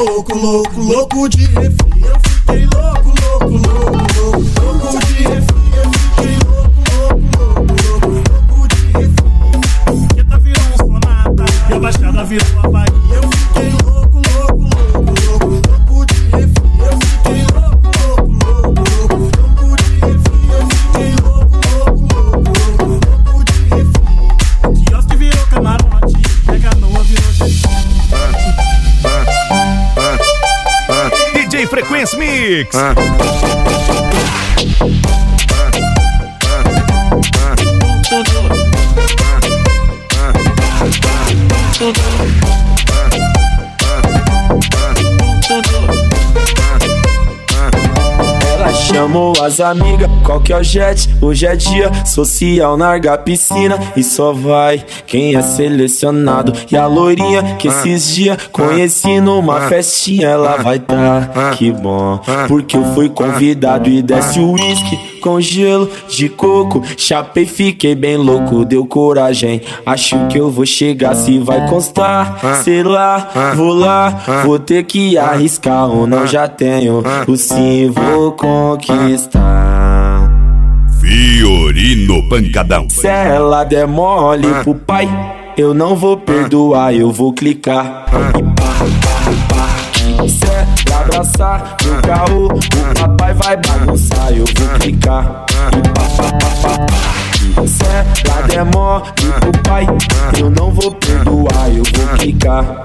louco, louco, louco de refri. Eu fiquei louco, louco, louco, louco, louco de refri. Eu fiquei louco, louco, louco, louco, louco de refri. Queta virou um Sonata e a Baixada virou a Bahia. Eu fiquei louco, louco, louco, louco, louco de refri. Eu fiquei louco, louco, louco, louco, louco de refri. Eu fiquei louco, louco, louco, louco, louco de refri. Quiosque virou camarote, a canoa virou jet. DJ Frequência Mix. Ela chamou as amigas, qual que é o jet? Hoje é dia social, larga a piscina e só vai quem é selecionado. E a loirinha que esses dias conheci numa festinha, ela vai tá, que bom, porque eu fui convidado. E desce o uísque com gelo de coco, chapei, fiquei bem louco, deu coragem, acho que eu vou chegar, se vai constar, sei lá, vou ter que arriscar, ou não já tenho, o sim vou conquistar. Fiorino Pancadão. Se ela der mole pro pai, eu não vou perdoar, eu vou clicar. Se ela abraçar no carro, o papai vai bagunçar, eu vou clicar. Se ela der mole pro pai, eu não vou perdoar, eu vou clicar.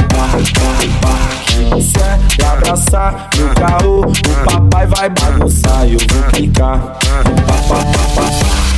Se ela abraçar no carro, o papai vai bagunçar, eu vou clicar.